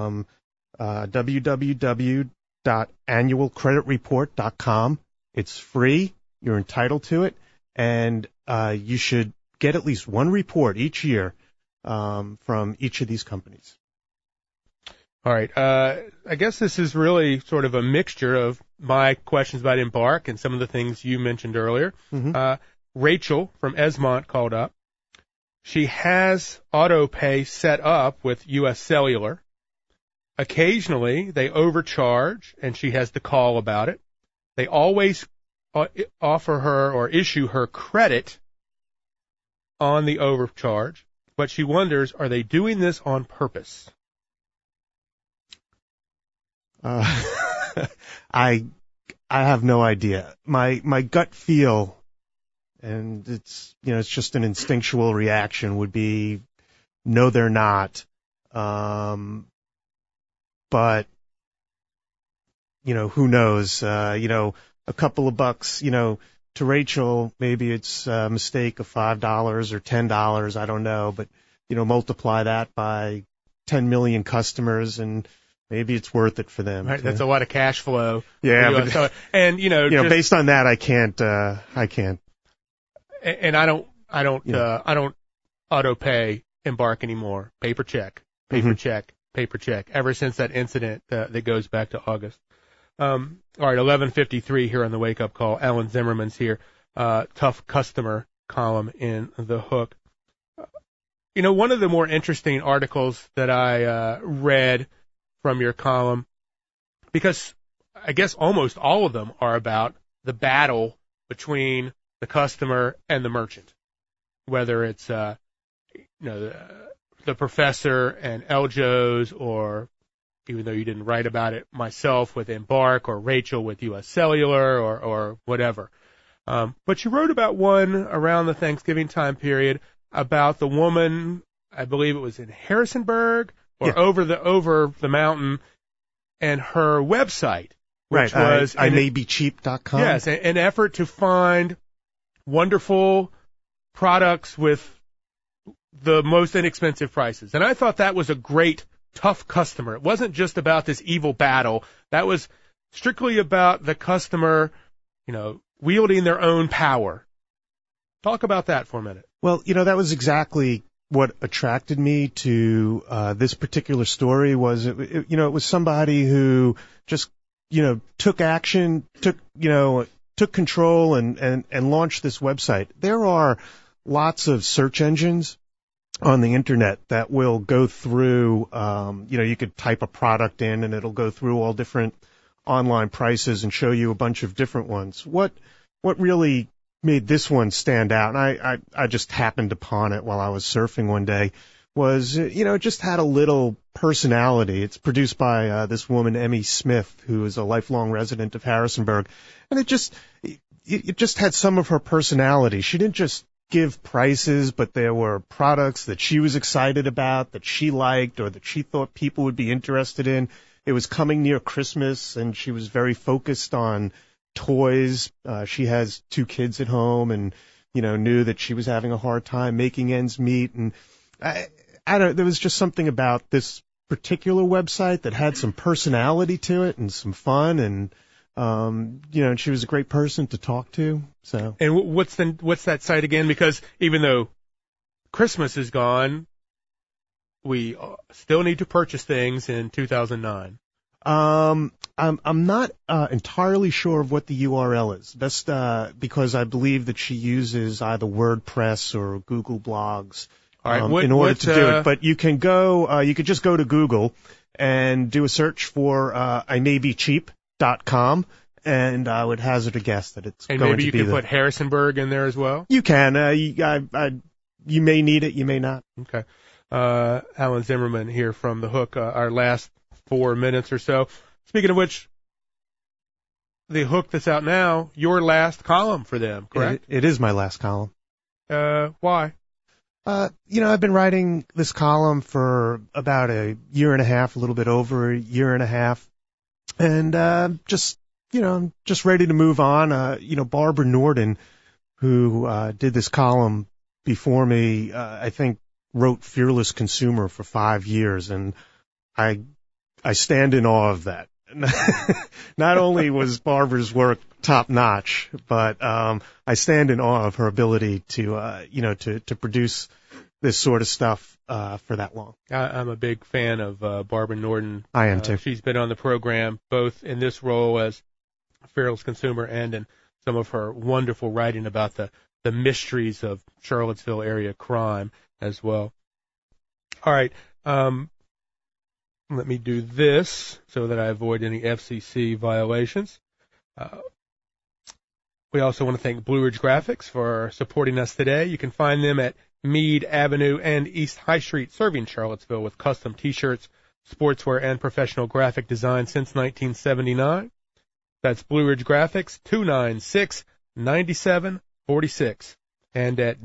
www.annualcreditreport.com. It's free. You're entitled to it. And you should get at least one report each year from each of these companies. All right. I guess this is really sort of a mixture of my questions about Embark and some of the things you mentioned earlier. Mm-hmm. Rachel from Esmont called up. She has auto pay set up with U.S. Cellular. Occasionally, they overcharge, and she has to call about it. They always offer her or issue her credit on the overcharge, but she wonders, are they doing this on purpose? I have no idea. My gut feel, and it's just an instinctual reaction, would be no, they're not. But who knows? A couple of bucks, to Rachel, maybe it's a mistake of $5 or $10. I don't know, but multiply that by 10 million customers and maybe it's worth it for them. Right, that's a lot of cash flow. Yeah, but, and based on that, I can't. And I don't auto pay Embark anymore. Paper check, check. Ever since that incident that goes back to August. All right, 11:53 here on the Wake Up Call. Alan Zimmerman's here. Tough customer column in the Hook. One of the more interesting articles that I read from your column, because I guess almost all of them are about the battle between the customer and the merchant, whether it's the Professor and Eljo's, or even though you didn't write about it, myself with Embark, or Rachel with U.S. Cellular, or whatever. But you wrote about one around the Thanksgiving time period about the woman, I believe it was in Harrisonburg, or over the mountain, and her website, which was imaybecheap.com. Yes, an effort to find wonderful products with the most inexpensive prices. And I thought that was a great, tough customer. It wasn't just about this evil battle. That was strictly about the customer, wielding their own power. Talk about that for a minute. Well, that was exactly what attracted me to this particular story. Was it was somebody who just took action, took control and launched this website. There are lots of search engines on the internet that will go through, you could type a product in and it'll go through all different online prices and show you a bunch of different ones. What really made this one stand out, and I just happened upon it while I was surfing one day, was, it just had a little personality. It's produced by this woman, Emmy Smith, who is a lifelong resident of Harrisonburg, and it just had some of her personality. She didn't just give prices, but there were products that she was excited about, that she liked, or that she thought people would be interested in. It was coming near Christmas, and she was very focused on toys. She has 2 kids at home, and knew that she was having a hard time making ends meet. And there was just something about this particular website that had some personality to it and some fun, and and she was a great person to talk to. So. And what's that site again? Because even though Christmas is gone, we still need to purchase things in 2009. I'm not entirely sure of what the URL is. That's because I believe that she uses either WordPress or Google Blogs in order to do it. But you can go, you could just go to Google and do a search for imaybecheap.com, and I would hazard a guess that it's going to be. And maybe you can put Harrisonburg in there as well? You can. You may need it, you may not. Okay. Alan Zimmerman here from The Hook, our last 4 minutes or so. Speaking of which, The Hook that's out now, your last column for them, correct? It is my last column. Why? I've been writing this column for about a year and a half, a little bit over a year and a half, and I'm just ready to move on. Barbara Norden, who did this column before me, I think wrote Fearless Consumer for 5 years, and I stand in awe of that. Not only was Barbara's work top notch, but I stand in awe of her ability to produce this sort of stuff for that long. I'm a big fan of Barbara Norden. I am too. She's been on the program both in this role as Fearless Consumer and in some of her wonderful writing about the mysteries of Charlottesville area crime as well. All right. Let me do this so that I avoid any FCC violations. We also want to thank Blue Ridge Graphics for supporting us today. You can find them at Meade Avenue and East High Street, serving Charlottesville with custom T-shirts, sportswear, and professional graphic design since 1979. That's Blue Ridge Graphics, 296-9746, and at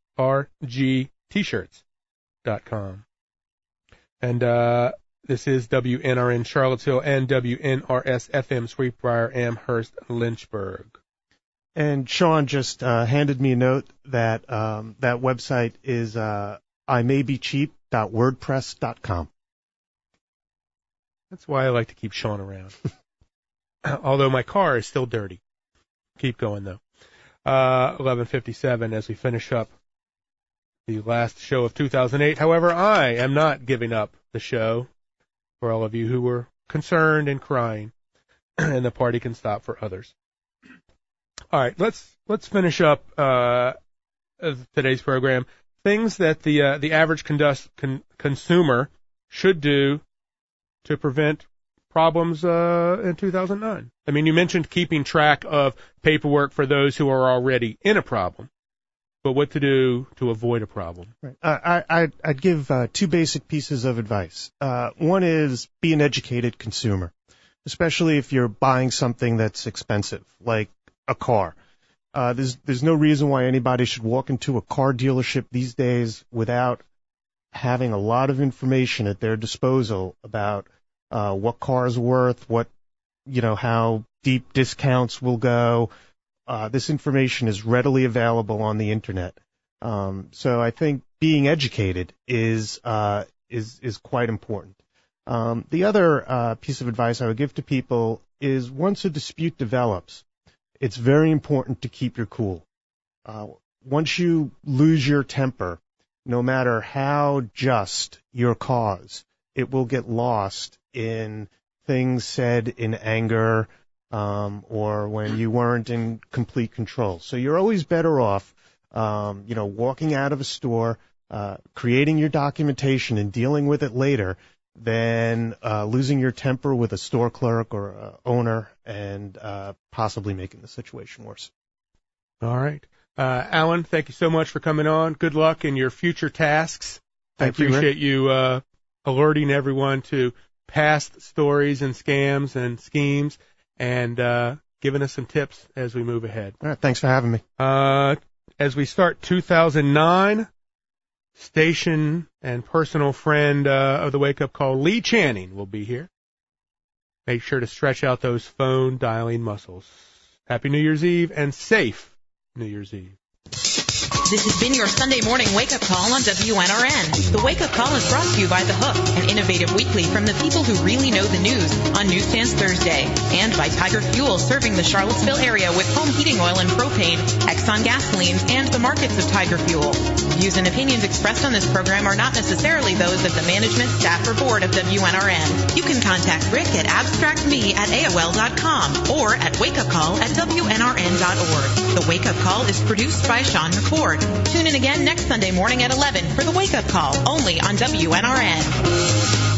brgtshirts.com. And this is WNRN Charlottesville and WNRS FM Sweetbriar, Amherst, Lynchburg. And Sean just handed me a note that that website is imaybecheap.wordpress.com. That's why I like to keep Sean around. Although my car is still dirty. Keep going, though. 11:57 as we finish up the last show of 2008. However, I am not giving up the show for all of you who were concerned and crying, and the party can stop for others. All right, let's finish up today's program. Things that the average consumer should do to prevent problems in 2009. I mean, you mentioned keeping track of paperwork for those who are already in a problem, but what to do to avoid a problem? Right. I'd give two basic pieces of advice. One is be an educated consumer, especially if you're buying something that's expensive, like a car. There's no reason why anybody should walk into a car dealership these days without having a lot of information at their disposal about what cars are worth, how deep discounts will go. This information is readily available on the internet. So I think being educated is quite important. The other piece of advice I would give to people is once a dispute develops, it's very important to keep your cool. Once you lose your temper, no matter how just your cause, it will get lost in things said in anger or when you weren't in complete control. So you're always better off, walking out of a store, creating your documentation and dealing with it later than losing your temper with a store clerk or owner and possibly making the situation worse. All right. Alan, thank you so much for coming on. Good luck in your future tasks. Thank you, Rick. I appreciate you alerting everyone to past stories and scams and schemes and giving us some tips as we move ahead. All right. Thanks for having me. As we start 2009, station and personal friend of the Wake Up Call, Lee Channing, will be here. Make sure to stretch out those phone dialing muscles. Happy New Year's Eve and safe New Year's Eve. This has been your Sunday morning wake-up call on WNRN. The wake-up call is brought to you by The Hook, an innovative weekly from the people who really know the news on Newsstands Thursday, and by Tiger Fuel, serving the Charlottesville area with home heating oil and propane, Exxon gasolines, and the markets of Tiger Fuel. Views and opinions expressed on this program are not necessarily those of the management, staff, or board of WNRN. You can contact Rick at abstractme@AOL.com or at wakeupcall@WNRN.org. The wake-up call is produced by Sean McCord. Tune in again next Sunday morning at 11 for the Wake Up Call, only on WNRN.